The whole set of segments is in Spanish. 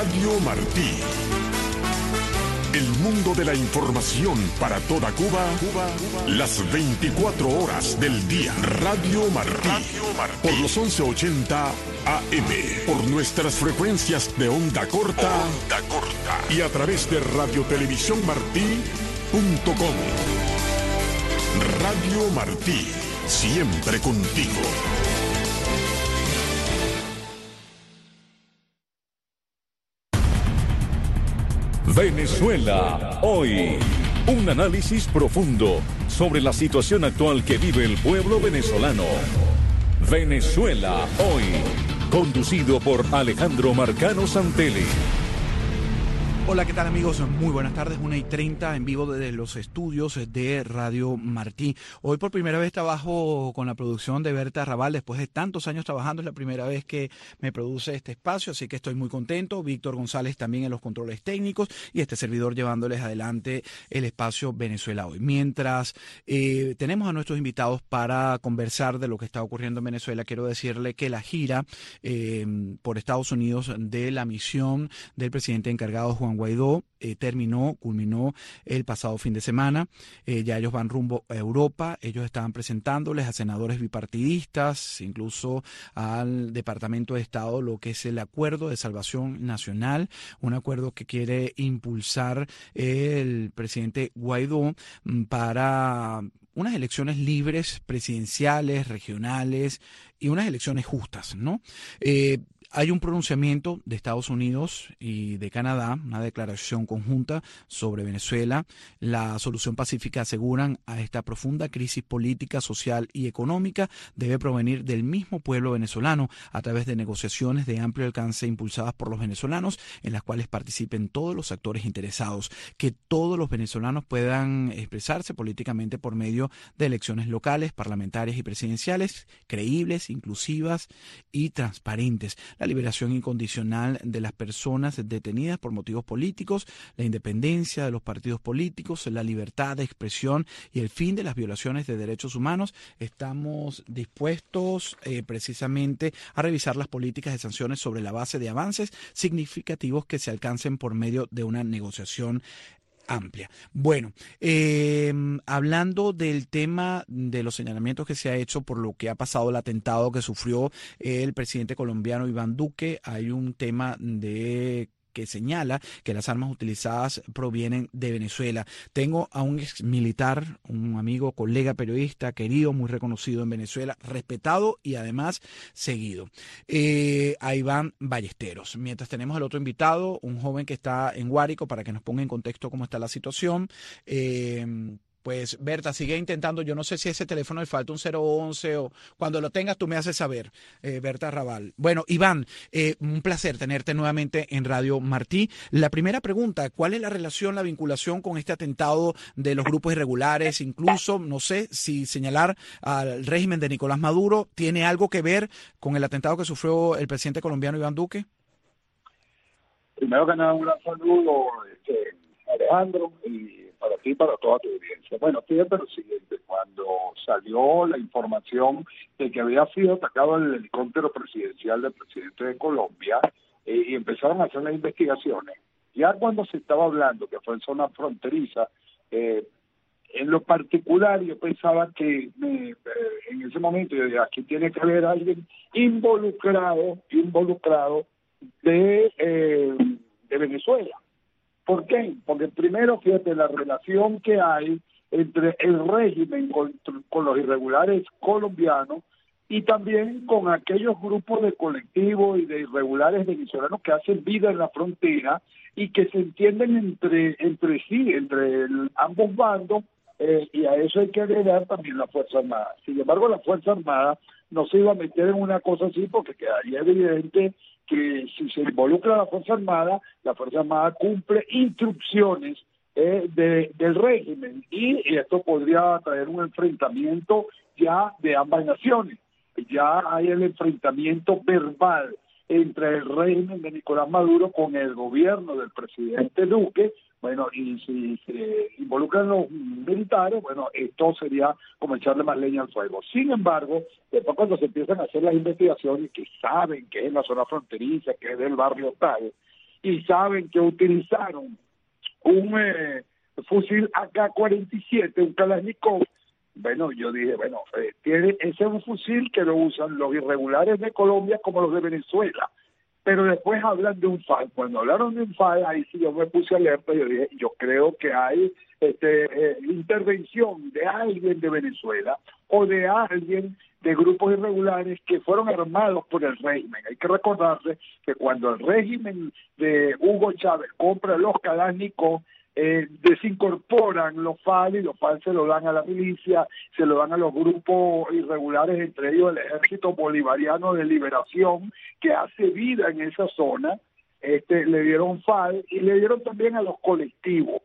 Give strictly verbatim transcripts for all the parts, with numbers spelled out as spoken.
Radio Martí. El mundo de la información para toda Cuba, Cuba, Cuba, las veinticuatro horas del día. Radio Martí. Radio Martí. Por los once ochenta A M. Por nuestras frecuencias de onda corta. Onda corta. Y a través de radiotelevisiónmartí punto com. Radio Martí. Siempre contigo. Venezuela hoy. Un análisis profundo sobre la situación actual que vive el pueblo venezolano. Venezuela hoy. Conducido por Alejandro Marcano Santelli. Hola, ¿qué tal, amigos? Muy buenas tardes, una y treinta en vivo desde los estudios de Radio Martí. Hoy por primera vez trabajo con la producción de Berta Raval, después de tantos años trabajando, es la primera vez que me produce este espacio, así que estoy muy contento. Víctor González también en los controles técnicos y este servidor llevándoles adelante el espacio Venezuela Hoy. Mientras eh, tenemos a nuestros invitados para conversar de lo que está ocurriendo en Venezuela, quiero decirle que la gira eh, por Estados Unidos de la misión del presidente encargado Juan Guaidó eh, terminó, culminó el pasado fin de semana. Eh, ya ellos van rumbo a Europa. Ellos estaban presentándoles a senadores bipartidistas, incluso al Departamento de Estado, lo que es el Acuerdo de Salvación Nacional, un acuerdo que quiere impulsar el presidente Guaidó para unas elecciones libres, presidenciales, regionales y unas elecciones justas, ¿no? Eh, Hay un pronunciamiento de Estados Unidos y de Canadá, una declaración conjunta sobre Venezuela. La solución pacífica, aseguran, a esta profunda crisis política, social y económica debe provenir del mismo pueblo venezolano a través de negociaciones de amplio alcance impulsadas por los venezolanos, en las cuales participen todos los actores interesados, que todos los venezolanos puedan expresarse políticamente por medio de elecciones locales, parlamentarias y presidenciales, creíbles, inclusivas y transparentes. La liberación incondicional de las personas detenidas por motivos políticos, la independencia de los partidos políticos, la libertad de expresión y el fin de las violaciones de derechos humanos. Estamos dispuestos eh, precisamente a revisar las políticas de sanciones sobre la base de avances significativos que se alcancen por medio de una negociación amplia. Bueno, eh, hablando del tema de los señalamientos que se ha hecho por lo que ha pasado, el atentado que sufrió el presidente colombiano Iván Duque, hay un tema de que señala que las armas utilizadas provienen de Venezuela. Tengo a un ex militar, un amigo, colega periodista, querido, muy reconocido en Venezuela, respetado y además seguido, eh, a Iván Ballesteros. Mientras tenemos al otro invitado, un joven que está en Guárico, para que nos ponga en contexto cómo está la situación. Eh, Pues Berta, sigue intentando, yo no sé si ese teléfono le falta un cero once o cuando lo tengas tú me haces saber, eh, Berta Raval. Bueno, Iván, eh, un placer tenerte nuevamente en Radio Martí. La primera pregunta, ¿cuál es la relación, la vinculación con este atentado de los grupos irregulares? Incluso, no sé si señalar al régimen de Nicolás Maduro, ¿tiene algo que ver con el atentado que sufrió el presidente colombiano Iván Duque? Primero que nada, un gran saludo, este, Alejandro, y para ti y para toda tu audiencia. Bueno, fíjate lo siguiente, cuando salió la información de que había sido atacado el helicóptero presidencial del presidente de Colombia, eh, y empezaron a hacer las investigaciones, ya cuando se estaba hablando que fue en zona fronteriza, eh, en lo particular yo pensaba que me, eh, en ese momento yo dije, aquí tiene que haber alguien involucrado, involucrado de, eh, de Venezuela. ¿Por qué? Porque primero, fíjate, la relación que hay entre el régimen con, con los irregulares colombianos y también con aquellos grupos de colectivos y de irregulares venezolanos que hacen vida en la frontera y que se entienden entre, entre sí, entre el, ambos bandos, eh, y a eso hay que agregar también la Fuerza Armada. Sin embargo, la Fuerza Armada no se iba a meter en una cosa así porque quedaría evidente que si se involucra a la Fuerza Armada, la Fuerza Armada cumple instrucciones eh, de, del régimen y, y esto podría traer un enfrentamiento ya de ambas naciones. Ya hay el enfrentamiento verbal entre el régimen de Nicolás Maduro con el gobierno del presidente Duque. Bueno, y si se involucran los militares, bueno, esto sería como echarle más leña al fuego. Sin embargo, después cuando se empiezan a hacer las investigaciones, que saben que es en la zona fronteriza, que es del barrio tal, y saben que utilizaron un eh, fusil A K cuarenta y siete, un Kalashnikov. Bueno, yo dije, bueno, eh, tiene, ese es un fusil que lo usan los irregulares de Colombia como los de Venezuela. Pero después hablan de un F A L. Cuando hablaron de un F A L, ahí sí yo me puse alerta. Yo dije, yo creo que hay este, eh, intervención de alguien de Venezuela o de alguien de grupos irregulares que fueron armados por el régimen. Hay que recordarse que cuando el régimen de Hugo Chávez compra los Kalashnikov, Eh, desincorporan los F A L y los F A L se lo dan a la milicia, se lo dan a los grupos irregulares, entre ellos el Ejército Bolivariano de Liberación, que hace vida en esa zona. Este, le dieron F A L y le dieron también a los colectivos.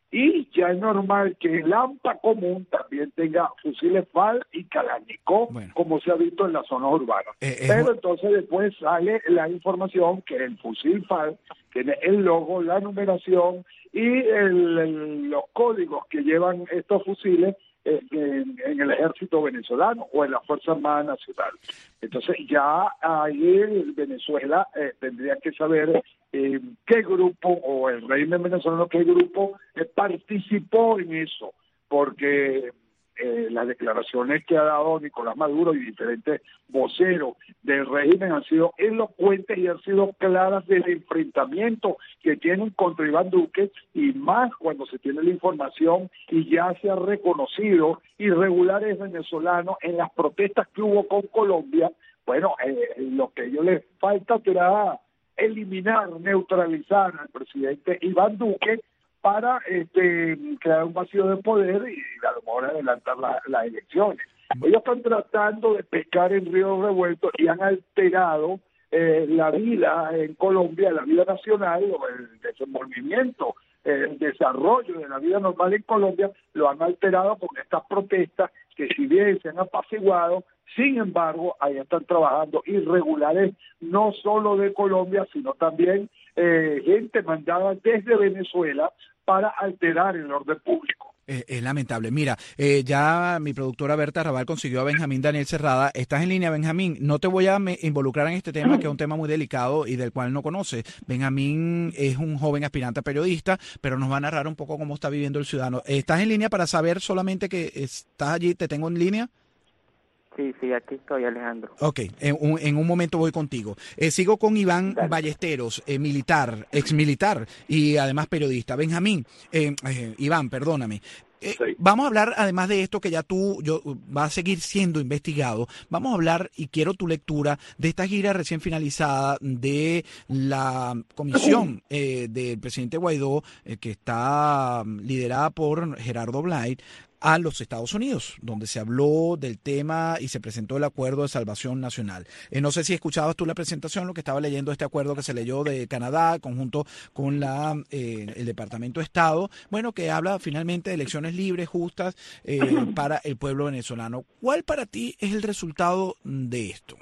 Y ya es normal que el AMPA común también tenga fusiles F A L y Kalashnikov, bueno, como se ha visto en las zonas urbanas. Eh, eh, Pero entonces después sale la información que el fusil F A L tiene el logo, la numeración y el, el, los códigos que llevan estos fusiles eh, en, en el ejército venezolano o en la Fuerza Armada Nacional. Entonces ya ahí Venezuela eh, tendría que saber eh, qué grupo, o el régimen venezolano, qué grupo eh, participó en eso, porque eh, las declaraciones que ha dado Nicolás Maduro y diferentes voceros del régimen han sido elocuentes y han sido claras del enfrentamiento que tienen contra Iván Duque, y más cuando se tiene la información y ya se ha reconocido irregulares venezolanos en las protestas que hubo con Colombia. Bueno, eh, lo que a ellos les falta será eliminar, neutralizar al presidente Iván Duque para este, crear un vacío de poder y a lo mejor adelantar la, las elecciones. Ellos están tratando de pescar en río revuelto y han alterado eh, la vida en Colombia, la vida nacional, o el desenvolvimiento, el desarrollo de la vida normal en Colombia, lo han alterado con estas protestas que, si bien se han apaciguado, sin embargo, ahí están trabajando irregulares, no solo de Colombia, sino también eh, gente mandada desde Venezuela para alterar el orden público. Es, es lamentable. Mira, eh, ya mi productora Berta Raval consiguió a Benjamín Daniel Cerrada. Estás en línea, Benjamín. No te voy a me involucrar en este tema, que es un tema muy delicado y del cual no conoces. Benjamín es un joven aspirante a periodista, pero nos va a narrar un poco cómo está viviendo el ciudadano. ¿Estás en línea para saber solamente que estás allí? ¿Te tengo en línea? Sí, sí, aquí estoy, Alejandro. Ok, en un, en un momento voy contigo. Eh, sigo con Iván Dale. Ballesteros, eh, militar, exmilitar y además periodista. Benjamín, eh, eh, Iván, perdóname. Eh, sí. Vamos a hablar, además de esto que ya tú yo, va a seguir siendo investigado, vamos a hablar, y quiero tu lectura, de esta gira recién finalizada de la comisión eh, del presidente Guaidó, eh, que está liderada por Gerardo Blay, a los Estados Unidos, donde se habló del tema y se presentó el Acuerdo de Salvación Nacional. Eh, no sé si escuchabas tú la presentación, lo que estaba leyendo, este acuerdo que se leyó de Canadá, conjunto con la eh, el Departamento de Estado, bueno, que habla finalmente de elecciones libres, justas, eh, para el pueblo venezolano. ¿Cuál para ti es el resultado de esto?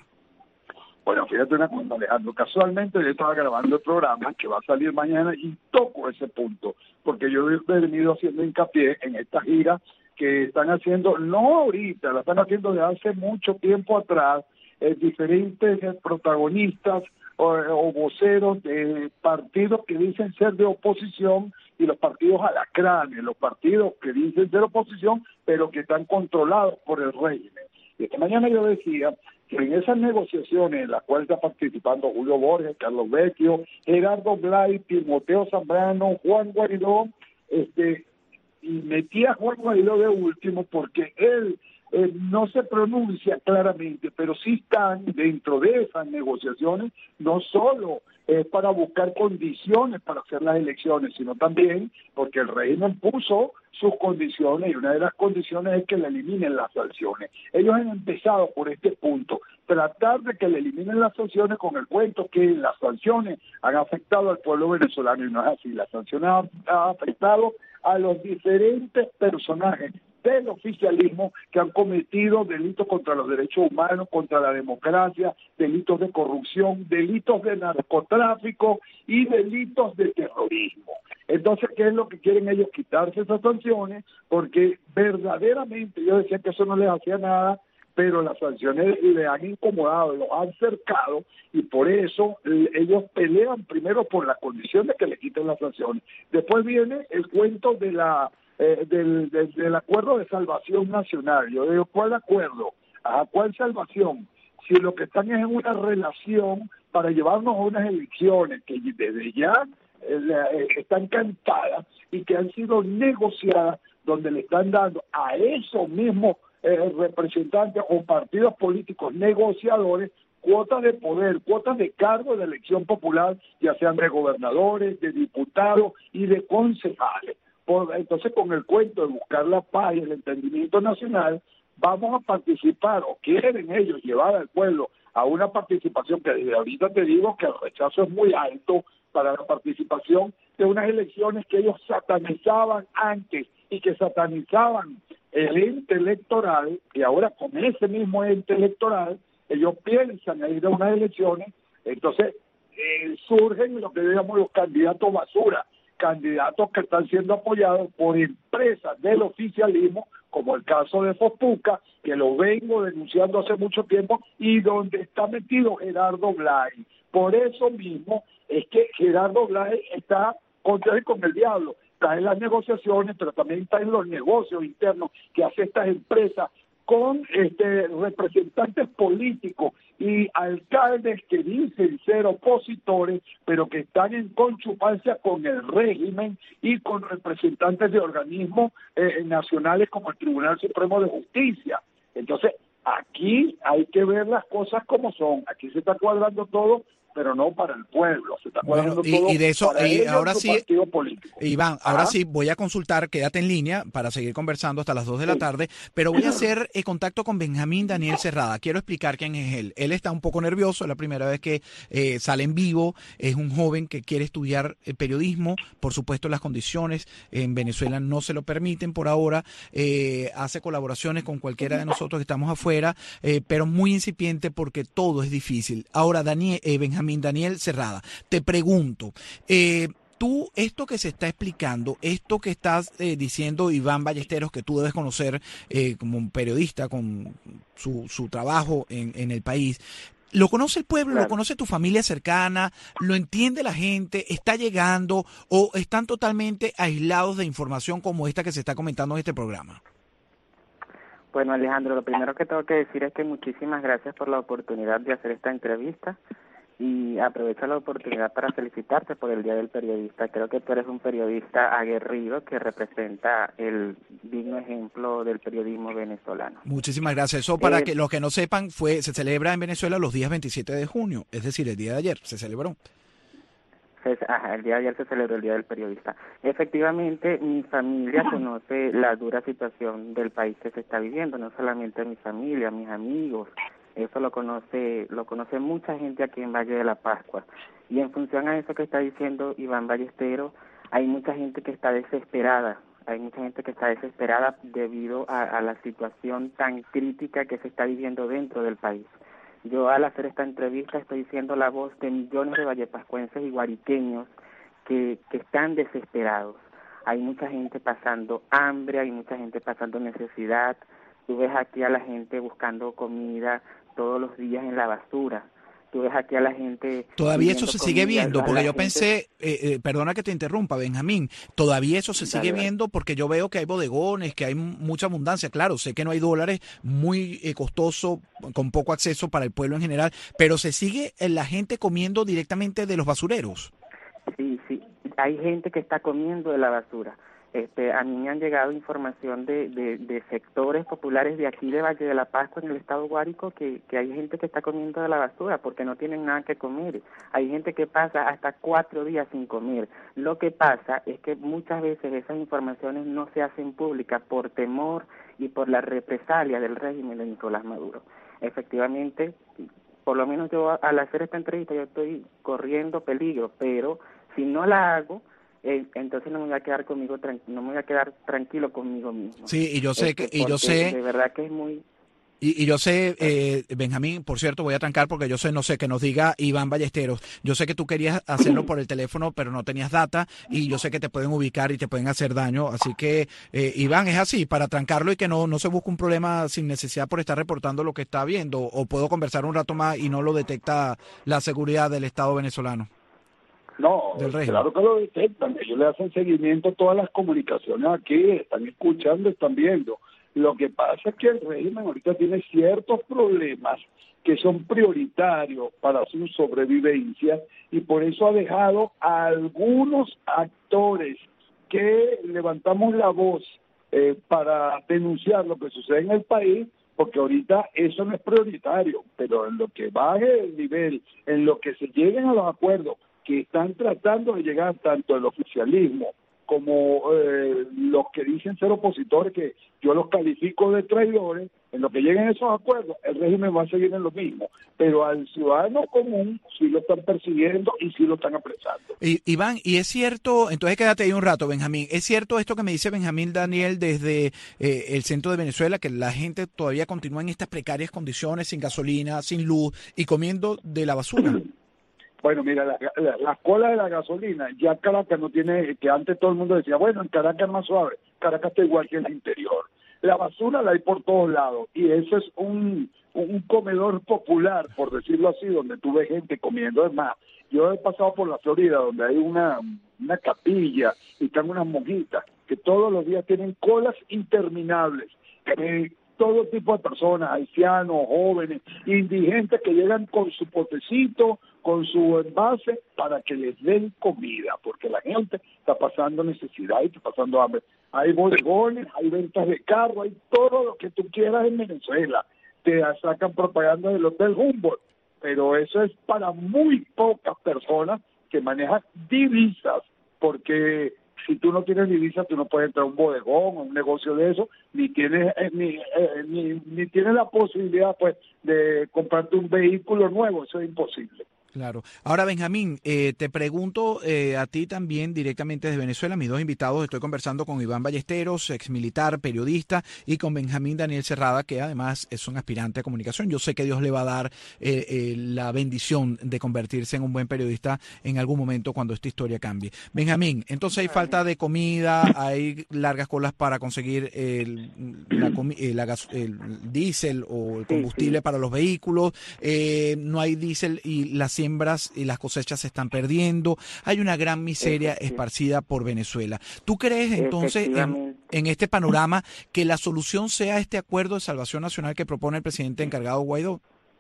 Bueno, fíjate una cosa, Alejandro, casualmente yo estaba grabando el programa que va a salir mañana y toco ese punto, porque yo he venido haciendo hincapié en esta gira que están haciendo, no ahorita, la están haciendo desde hace mucho tiempo atrás, eh, diferentes eh, protagonistas o, o voceros de partidos que dicen ser de oposición y los partidos alacranes, los partidos que dicen ser oposición, pero que están controlados por el régimen. Y esta mañana yo decía que en esas negociaciones en las cuales está participando Julio Borges, Carlos Vecchio, Gerardo Blay, Timoteo Zambrano, Juan Guaidó, este... y metí a Juan Guaidó de último porque él eh, no se pronuncia claramente, pero sí están dentro de esas negociaciones, no solo eh, para buscar condiciones para hacer las elecciones, sino también porque el régimen puso sus condiciones, y una de las condiciones es que le eliminen las sanciones. Ellos han empezado por este punto, tratar de que le eliminen las sanciones con el cuento que las sanciones han afectado al pueblo venezolano, y no es así. Las sanciones han, han afectado a los diferentes personajes del oficialismo que han cometido delitos contra los derechos humanos, contra la democracia, delitos de corrupción, delitos de narcotráfico y delitos de terrorismo. Entonces, ¿qué es lo que quieren ellos? Quitarse esas sanciones, porque verdaderamente, yo decía que eso no les hacía nada, pero las sanciones le han incomodado, lo han cercado, y por eso eh, ellos pelean primero por la condición de que le quiten las sanciones. Después viene el cuento de la eh, del, del, del acuerdo de salvación nacional. Yo digo, ¿cuál acuerdo? ¿A cuál salvación? Si lo que están es en una relación para llevarnos a unas elecciones que desde ya eh, están cantadas y que han sido negociadas, donde le están dando a esos mismos eh, representantes o partidos políticos negociadores cuotas de poder, cuotas de cargo de elección popular, ya sean de gobernadores, de diputados y de concejales. Por, entonces, con el cuento de buscar la paz y el entendimiento nacional, vamos a participar, o quieren ellos llevar al pueblo a una participación que desde ahorita te digo que el rechazo es muy alto para la participación de unas elecciones que ellos satanizaban antes y que satanizaban el ente electoral, y ahora con ese mismo ente electoral ellos piensan ir a unas elecciones. Entonces eh, surgen lo que llamamos los candidatos basura, candidatos que están siendo apoyados por empresas del oficialismo, como el caso de Fospuca, que lo vengo denunciando hace mucho tiempo, y donde está metido Gerardo Blay. Por eso mismo es que Gerardo Blay está contra él con el diablo, está en las negociaciones, pero también está en los negocios internos que hace estas empresas con este representantes políticos y alcaldes que dicen ser opositores, pero que están en conchupancia con el régimen y con representantes de organismos eh, nacionales como el Tribunal Supremo de Justicia. Entonces, aquí hay que ver las cosas como son. Aquí se está cuadrando todo, pero no para el pueblo, se está cuadrando bueno, y, todo y de eso, para y ellos, ahora su sí, partido político. Iván, ahora Ajá. sí voy a consultar, quédate en línea para seguir conversando hasta las dos de la Sí. tarde, pero voy a hacer eh, contacto con Benjamín Daniel Cerrada. Quiero explicar quién es él. Él está un poco nervioso, es la primera vez que eh, sale en vivo, es un joven que quiere estudiar eh, periodismo, por supuesto las condiciones en Venezuela no se lo permiten por ahora, eh, hace colaboraciones con cualquiera de nosotros que estamos afuera, eh, pero muy incipiente porque todo es difícil. Ahora, Daniel, eh, Benjamín Daniel Cerrada, te pregunto, eh, tú, esto que se está explicando, esto que estás eh, diciendo Iván Ballesteros, que tú debes conocer eh, como un periodista con su, su trabajo en, en el país, ¿lo conoce el pueblo? Claro. ¿Lo conoce tu familia cercana? ¿Lo entiende la gente? ¿Está llegando? ¿O están totalmente aislados de información como esta que se está comentando en este programa? Bueno, Alejandro, lo primero que tengo que decir es que muchísimas gracias por la oportunidad de hacer esta entrevista. Y aprovecho la oportunidad para felicitarte por el Día del Periodista. Creo que tú eres un periodista aguerrido que representa el digno ejemplo del periodismo venezolano. Muchísimas gracias. Eso, para Eh, que los que no sepan, fue se celebra en Venezuela los días veintisiete de junio, es decir, el día de ayer se celebró. Se- Ajá, el día de ayer se celebró el Día del Periodista. Efectivamente, mi familia conoce la dura situación del país que se está viviendo, no solamente mi familia, mis amigos. Eso lo conoce lo conoce mucha gente aquí en Valle de la Pascua. Y en función a eso que está diciendo Iván Ballesteros, hay mucha gente que está desesperada. Hay mucha gente que está desesperada debido a, a la situación tan crítica que se está viviendo dentro del país. Yo, al hacer esta entrevista, estoy siendo la voz de millones de vallepascuenses y guariqueños que, que están desesperados. Hay mucha gente pasando hambre, hay mucha gente pasando necesidad. Tú ves aquí a la gente buscando comida todos los días en la basura. Tú ves aquí a la gente... Todavía eso pidiendo se sigue comida, viendo, la- porque la yo gente- pensé, eh, eh, perdona que te interrumpa, Benjamín, todavía eso se sigue Dale, dale. viendo porque yo veo que hay bodegones, que hay m- mucha abundancia. Claro, sé que no hay dólares, muy eh, costoso, con poco acceso para el pueblo en general, pero se sigue eh, la gente comiendo directamente de los basureros. Sí, sí, hay gente que está comiendo de la basura. Este, a mí me han llegado información de, de, de sectores populares de aquí de Valle de la Pascua, en el estado Guárico, que, que hay gente que está comiendo de la basura porque no tienen nada que comer. Hay gente que pasa hasta cuatro días sin comer. Lo que pasa es que muchas veces esas informaciones no se hacen públicas por temor y por la represalia del régimen de Nicolás Maduro. Efectivamente, por lo menos yo al hacer esta entrevista yo estoy corriendo peligro, pero si no la hago, eh, entonces no me voy a quedar conmigo tran- no me voy a quedar tranquilo conmigo mismo. Sí, y yo sé Este, que, y yo porque sé, de verdad que es muy Y, y yo sé, eh, Benjamín, por cierto, voy a trancar porque yo sé, no sé, que nos diga Iván Ballesteros. Yo sé que tú querías hacerlo por el teléfono, pero no tenías data y yo sé que te pueden ubicar y te pueden hacer daño. Así que, eh, Iván, es así, para trancarlo y que no, no se busque un problema sin necesidad por estar reportando lo que está viendo. O puedo conversar un rato más y no lo detecta la seguridad del Estado venezolano. No, claro que lo detectan, ellos le hacen seguimiento a todas las comunicaciones aquí, están escuchando, están viendo. Lo que pasa es que el régimen ahorita tiene ciertos problemas que son prioritarios para su sobrevivencia y por eso ha dejado a algunos actores que levantamos la voz eh, para denunciar lo que sucede en el país, porque ahorita eso no es prioritario, pero en lo que baje el nivel, en lo que se lleguen a los acuerdos que están tratando de llegar tanto el oficialismo como eh, los que dicen ser opositores, que yo los califico de traidores, en lo que lleguen esos acuerdos, el régimen va a seguir en lo mismo, pero al ciudadano común sí lo están persiguiendo y sí lo están apresando. Y, Iván, y es cierto, entonces quédate ahí un rato, Benjamín, es cierto esto que me dice Benjamín Daniel desde eh, el centro de Venezuela, que la gente todavía continúa en estas precarias condiciones, sin gasolina, sin luz y comiendo de la basura. Bueno, mira, la, la, la cola de la gasolina, ya Caracas no tiene, que antes todo el mundo decía, bueno, en Caracas es más suave, Caracas está igual que en el interior. La basura la hay por todos lados y eso es un, un comedor popular, por decirlo así, donde tú ves gente comiendo. Es más, yo he pasado por la Florida, donde hay una, una capilla y están unas monjitas que todos los días tienen colas interminables, que todo tipo de personas, haitianos, jóvenes, indigentes que llegan con su potecito, con su envase para que les den comida, porque la gente está pasando necesidad y está pasando hambre. Hay bodegones, hay ventas de carro, hay todo lo que tú quieras en Venezuela. Te sacan propaganda del Hotel Humboldt, pero eso es para muy pocas personas que manejan divisas, porque si tú no tienes divisas, tú no puedes entrar a un bodegón o un negocio de eso, ni tienes eh, ni, eh, ni, ni tienes la posibilidad pues de comprarte un vehículo nuevo, eso es imposible. Claro. Ahora, Benjamín, eh, te pregunto eh, a ti también directamente desde Venezuela, mis dos invitados, estoy conversando con Iván Ballesteros, ex militar, periodista, y con Benjamín Daniel Cerrada, que además es un aspirante a comunicación. Yo sé que Dios le va a dar eh, eh, la bendición de convertirse en un buen periodista en algún momento cuando esta historia cambie. Benjamín, entonces hay falta de comida, hay largas colas para conseguir el, la, el, la gas, el diésel o el combustible sí, sí. para los vehículos, eh, no hay diésel y las siembras y las cosechas se están perdiendo, hay una gran miseria esparcida por Venezuela. ¿Tú crees entonces en, en este panorama que la solución sea este acuerdo de salvación nacional que propone el presidente encargado Guaidó?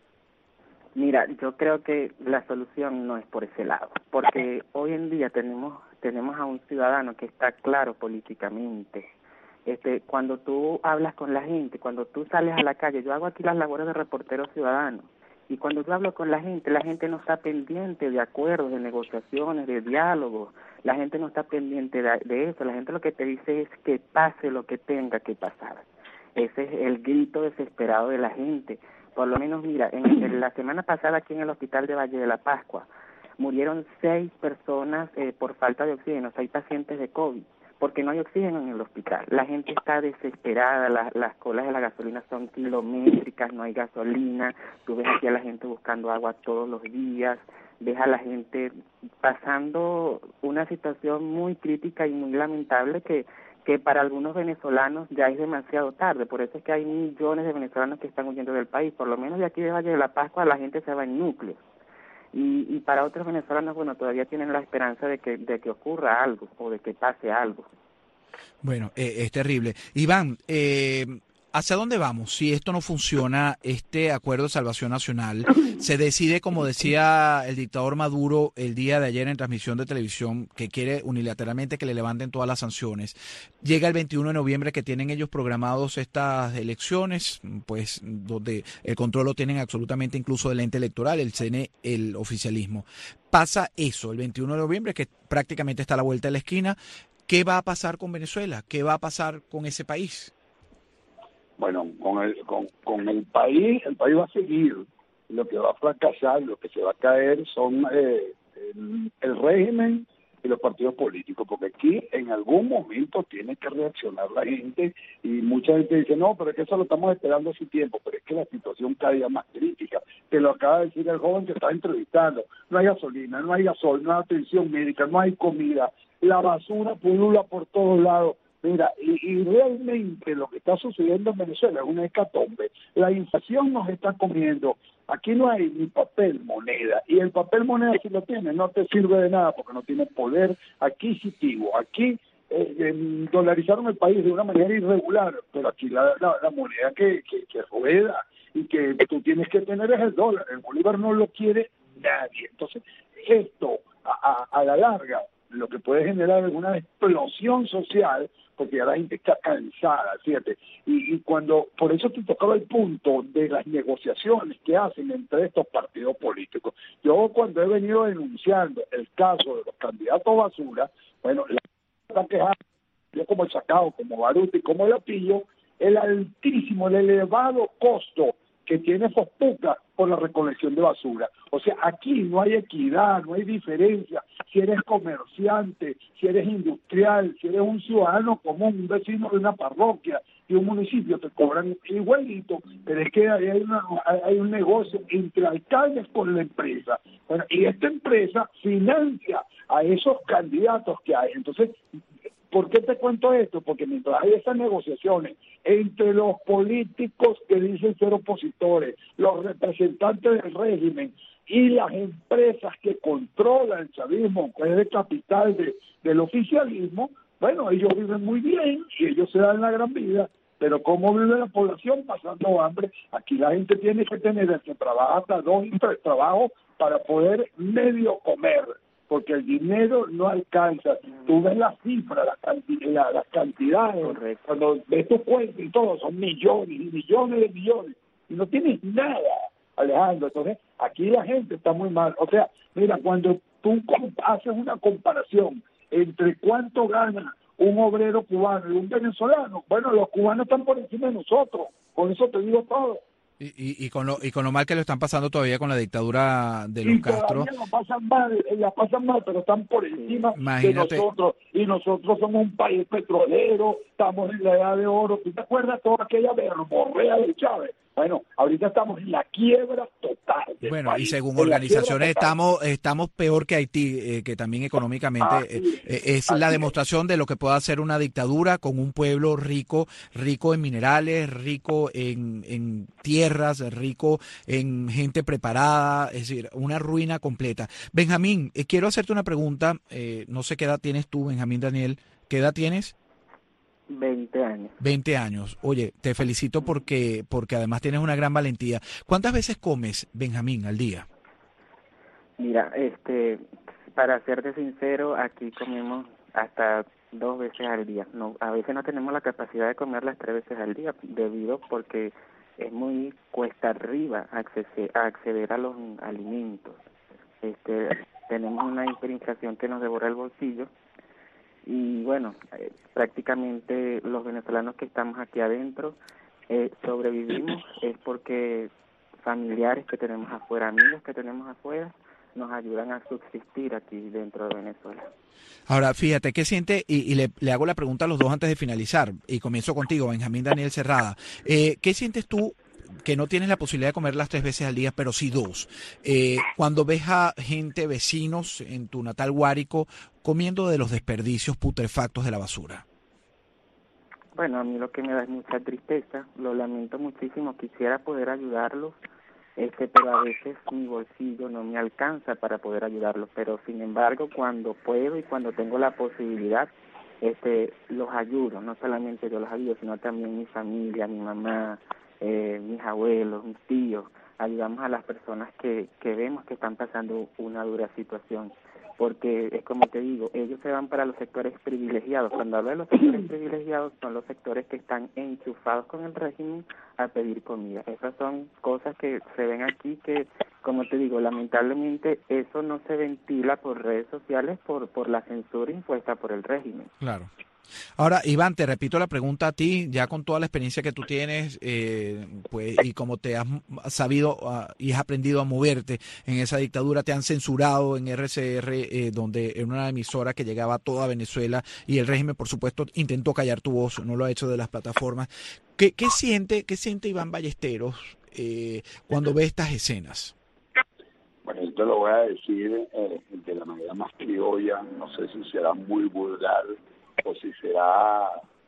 Mira, yo creo que la solución no es por ese lado, porque hoy en día tenemos tenemos a un ciudadano que está claro políticamente. Este, cuando tú hablas con la gente, cuando tú sales a la calle, yo hago aquí las labores de reportero ciudadano, y cuando yo hablo con la gente, la gente no está pendiente de acuerdos, de negociaciones, de diálogos. La gente no está pendiente de, de eso. La gente lo que te dice es que pase lo que tenga que pasar. Ese es el grito desesperado de la gente. Por lo menos, mira, en, en la semana pasada aquí en el hospital de Valle de la Pascua murieron seis personas eh, por falta de oxígeno, seis pacientes de COVID, porque no hay oxígeno en el hospital. La gente está desesperada, la, las colas de la gasolina son kilométricas, no hay gasolina, tú ves aquí a la gente buscando agua todos los días, ves a la gente pasando una situación muy crítica y muy lamentable que, que para algunos venezolanos ya es demasiado tarde. Por eso es que hay millones de venezolanos que están huyendo del país. Por lo menos de aquí de Valle de la Pascua la gente se va en núcleos. Y, y para otros venezolanos, bueno, todavía tienen la esperanza de que de que ocurra algo o de que pase algo. Bueno, eh, es terrible. Iván, eh, ¿hacia dónde vamos? Si esto no funciona, este acuerdo de salvación nacional se decide, como decía el dictador Maduro el día de ayer en transmisión de televisión, que quiere unilateralmente que le levanten todas las sanciones. Llega el veintiuno de noviembre, que tienen ellos programados estas elecciones, pues donde el control lo tienen absolutamente incluso del ente electoral, el C N E, el oficialismo. Pasa eso, el veintiuno de noviembre, que prácticamente está a la vuelta de la esquina. ¿Qué va a pasar con Venezuela? ¿Qué va a pasar con ese país? Bueno, con el, con, con el país, el país va a seguir. Lo que va a fracasar, lo que se va a caer son eh, el, el régimen y los partidos políticos, porque aquí en algún momento tiene que reaccionar la gente, y mucha gente dice, no, pero es que eso lo estamos esperando hace tiempo, pero es que la situación cada día más crítica. Te lo acaba de decir el joven que está entrevistando, no hay gasolina, no hay gasol, no hay atención médica, no hay comida, la basura pulula por todos lados. Mira, y, y realmente lo que está sucediendo en Venezuela es una hecatombe. La inflación nos está comiendo. Aquí no hay ni papel moneda, y el papel moneda, si lo tienes, no te sirve de nada porque no tiene poder adquisitivo. Aquí eh, eh, dolarizaron el país de una manera irregular, pero aquí la, la, la moneda que, que, que rueda y que tú tienes que tener es el dólar. El bolívar no lo quiere nadie. Entonces, esto a, a, a la larga lo que puede generar es una explosión social, porque ya la gente está cansada, fíjate, y, y cuando, por eso te tocaba el punto de las negociaciones que hacen entre estos partidos políticos. Yo cuando he venido denunciando el caso de los candidatos basura, bueno, la está quejando, yo como el Sacao, como Baruti, como el Apillo, el altísimo, el elevado costo que tiene Fospuca por la recolección de basura. O sea, aquí no hay equidad, no hay diferencia. Si eres comerciante, si eres industrial, si eres un ciudadano común, un vecino de una parroquia, de un municipio, te cobran igualito, pero es que hay, una, hay un negocio entre alcaldes con la empresa. Bueno, y esta empresa financia a esos candidatos que hay. Entonces, ¿por qué te cuento esto? Porque mientras hay esas negociaciones entre los políticos que dicen ser opositores, los representantes del régimen y las empresas que controlan el chavismo, que es el capital de, del oficialismo, bueno, ellos viven muy bien y ellos se dan la gran vida, pero ¿cómo vive la población pasando hambre? Aquí la gente tiene que tener el que trabaja hasta dos y tres trabajos para poder medio comer, porque el dinero no alcanza. Tú ves las cifras, las, canti la, las cantidades, correcto, cuando ves tu cuenta y todo, son millones y millones de millones, y no tienes nada, Alejandro. Entonces, aquí la gente está muy mal. O sea, mira, cuando tú haces una comparación entre cuánto gana un obrero cubano y un venezolano, bueno, los cubanos están por encima de nosotros, con eso te digo todo. Y, y, y, con lo, y con lo mal que lo están pasando todavía con la dictadura de los y Castro. Lo pasan mal, la pasan mal, pero están por encima Imagínate. de nosotros. Y nosotros somos un país petrolero, estamos en la edad de oro. ¿Tú te acuerdas toda aquella verborrea de Chávez? Bueno, ahorita estamos en la quiebra total. Bueno, país, y según organizaciones estamos estamos peor que Haití, eh, que también económicamente ah, sí, eh, es la demostración es. de lo que puede hacer una dictadura con un pueblo rico, rico en minerales, rico en, en tierras, rico en gente preparada, es decir, una ruina completa. Benjamín, eh, quiero hacerte una pregunta, eh, no sé qué edad tienes tú, Benjamín Daniel, ¿qué edad tienes? veinte años. veinte años. Oye, te felicito porque porque además tienes una gran valentía. ¿Cuántas veces comes, Benjamín, al día? Mira, este, para serte sincero, aquí comemos hasta dos veces al día. No, a veces no tenemos la capacidad de comer las tres veces al día, debido porque es muy cuesta arriba acceder, a acceder a los alimentos. Este, tenemos una hiperinflación que nos devora el bolsillo. Y bueno, eh, prácticamente los venezolanos que estamos aquí adentro eh, sobrevivimos es porque familiares que tenemos afuera, amigos que tenemos afuera, nos ayudan a subsistir aquí dentro de Venezuela. Ahora, fíjate, ¿qué siente? Y, y le, le hago la pregunta a los dos antes de finalizar, y comienzo contigo, Benjamín Daniel Cerrada. Eh, ¿Qué sientes tú que no tienes la posibilidad de comer las tres veces al día, pero sí dos? Eh, cuando ves a gente, vecinos en tu natal Guárico, comiendo de los desperdicios putrefactos de la basura. Bueno, a mí lo que me da es mucha tristeza, lo lamento muchísimo, quisiera poder ayudarlos, este, pero a veces mi bolsillo no me alcanza para poder ayudarlos, pero sin embargo cuando puedo y cuando tengo la posibilidad, este, los ayudo, no solamente yo los ayudo, sino también mi familia, mi mamá, eh, mis abuelos, mis tíos, ayudamos a las personas que, que vemos que están pasando una dura situación. Porque es como te digo, ellos se van para los sectores privilegiados. Cuando hablo de los sectores privilegiados, son los sectores que están enchufados con el régimen a pedir comida. Esas son cosas que se ven aquí que, como te digo, lamentablemente eso no se ventila por redes sociales por por la censura impuesta por el régimen. Claro. Ahora, Iván, te repito la pregunta a ti, ya con toda la experiencia que tú tienes, eh, pues, y como te has sabido uh, y has aprendido a moverte en esa dictadura, te han censurado en R C R, eh, donde en una emisora que llegaba a toda Venezuela, y el régimen, por supuesto, intentó callar tu voz, no lo ha hecho de las plataformas. ¿Qué, qué siente, qué siente Iván Ballesteros eh, cuando ve estas escenas? Bueno, yo te lo voy a decir eh, de la manera más criolla, no sé si será muy vulgar o si será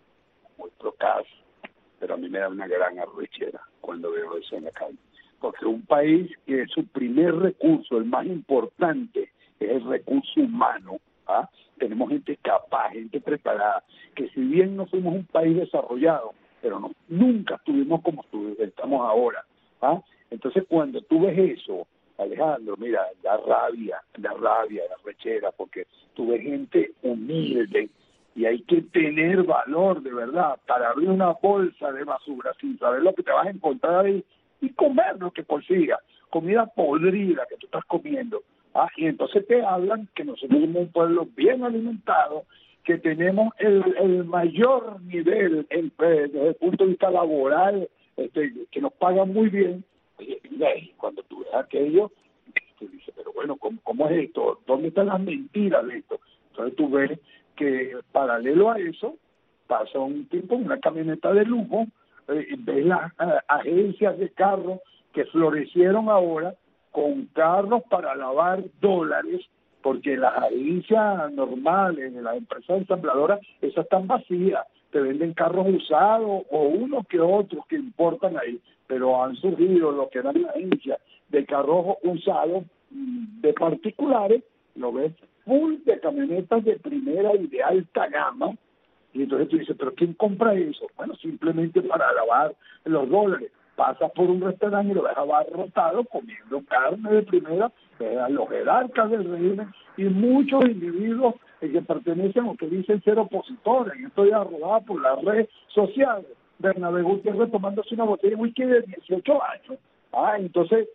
muy procaz, pero a mí me da una gran arrechera cuando veo eso en la calle. Porque un país que su primer recurso, el más importante, es el recurso humano, ¿ah? Tenemos gente capaz, gente preparada, que si bien no fuimos un país desarrollado, pero no, nunca estuvimos como estamos ahora, ¿ah? Entonces cuando tú ves eso, Alejandro, mira, da rabia, da rabia, da arrechera, porque tú ves gente humilde, y hay que tener valor de verdad para abrir una bolsa de basura sin saber lo que te vas a encontrar ahí y comer lo que consigas, comida podrida que tú estás comiendo. Ah, y entonces te hablan que nosotros somos un pueblo bien alimentado, que tenemos el, el mayor nivel en, desde el punto de vista laboral, este, que nos pagan muy bien. Oye, mira, y cuando tú ves aquello, tú dices, pero bueno, ¿cómo, cómo es esto? ¿Dónde están las mentiras de esto? Entonces tú ves que paralelo a eso pasa un tipo en una camioneta de lujo, eh, ves las uh, agencias de carros que florecieron ahora con carros para lavar dólares, porque las agencias normales de las empresas ensambladoras, esas están vacías, te venden carros usados o unos que otros que importan ahí, pero han surgido lo que eran las agencias de carros usados de particulares, lo ves full de camionetas de primera y de alta gama, y entonces tú dices, ¿pero quién compra eso? Bueno, simplemente para lavar los dólares. Pasas por un restaurante y lo ves abarrotado comiendo carne de primera, eh, a los jerarcas del régimen y muchos individuos eh, que pertenecen o que dicen ser opositores. Yo estoy arrobado por las redes sociales. Bernabé Gutiérrez tomándose una botella de whisky de dieciocho años. Ah, entonces,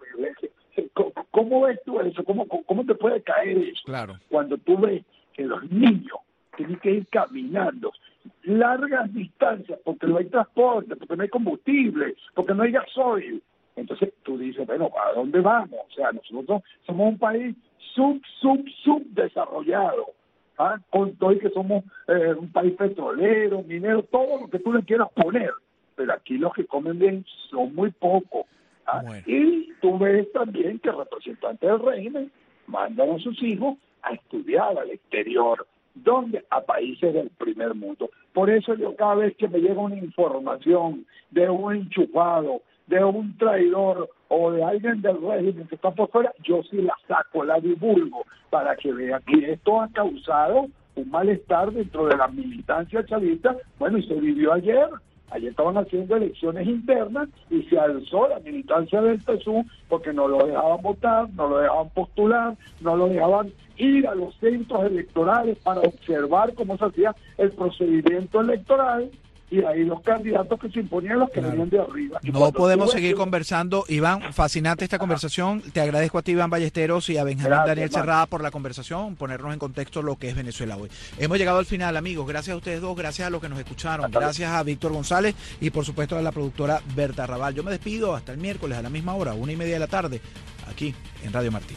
¿cómo ves tú eso? ¿Cómo, cómo te puede caer eso? Claro. Cuando tú ves que los niños tienen que ir caminando largas distancias porque no hay transporte, porque no hay combustible, porque no hay gasoil. Entonces tú dices, bueno, ¿a dónde vamos? O sea, nosotros somos un país sub, sub, sub desarrollado. ¿Ah? Con todo y que somos eh, un país petrolero, minero, todo lo que tú le quieras poner. Pero aquí los que comen bien son muy pocos. ¿Ah? Bueno. Y tú ves también que representantes del régimen mandan a sus hijos a estudiar al exterior. ¿Dónde? A países del primer mundo. Por eso yo cada vez que me llega una información de un enchufado, de un traidor o de alguien del régimen que está por fuera, yo sí la saco, la divulgo, para que vean que esto ha causado un malestar dentro de la militancia chavista. Bueno, y se vivió ayer. Ayer estaban haciendo elecciones internas y se alzó la militancia del P S U porque no lo dejaban votar, no lo dejaban postular, no lo dejaban ir a los centros electorales para observar cómo se hacía el procedimiento electoral, y ahí los candidatos que se imponían los que claro. venían de arriba. Y no podemos seguir que... conversando. Iván, fascinante esta conversación. Te agradezco a ti, Iván Ballesteros, y a Benjamín Gracias, Daniel hermano. Cerrada por la conversación, ponernos en contexto lo que es Venezuela hoy. Hemos llegado al final, amigos. Gracias a ustedes dos, gracias a los que nos escucharon, hasta gracias a Víctor González y por supuesto a la productora Berta Raval. Yo me despido hasta el miércoles a la misma hora, una y media de la tarde, aquí en Radio Martí.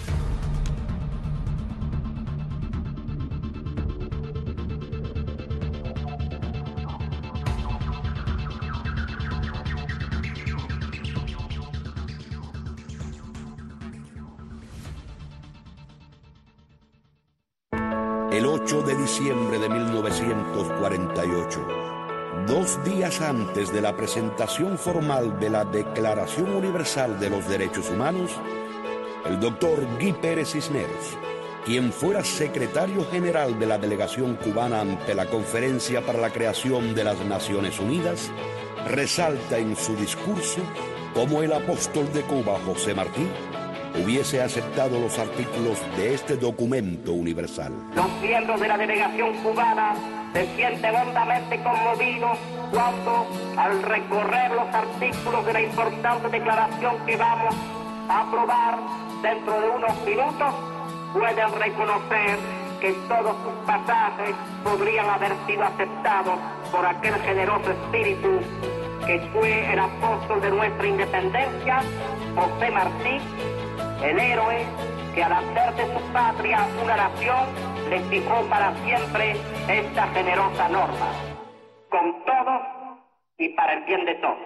El ocho de diciembre de mil novecientos cuarenta y ocho, dos días antes de la presentación formal de la Declaración Universal de los Derechos Humanos, el doctor Guy Pérez Cisneros, quien fuera secretario general de la delegación cubana ante la Conferencia para la Creación de las Naciones Unidas, resalta en su discurso cómo el apóstol de Cuba, José Martí, hubiese aceptado los artículos de este documento universal. Los miembros de la delegación cubana se sienten hondamente conmovidos cuando, al recorrer los artículos de la importante declaración que vamos a aprobar dentro de unos minutos, pueden reconocer que todos sus pasajes podrían haber sido aceptados por aquel generoso espíritu que fue el apóstol de nuestra independencia, José Martí, el héroe que al hacer de su patria una nación le fijó para siempre esta generosa norma, con todos y para el bien de todos.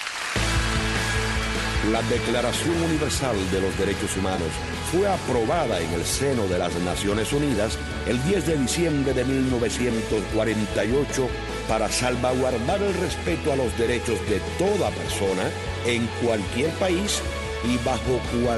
La Declaración Universal de los Derechos Humanos fue aprobada en el seno de las Naciones Unidas el diez de diciembre de mil novecientos cuarenta y ocho para salvaguardar el respeto a los derechos de toda persona en cualquier país y bajo cualquier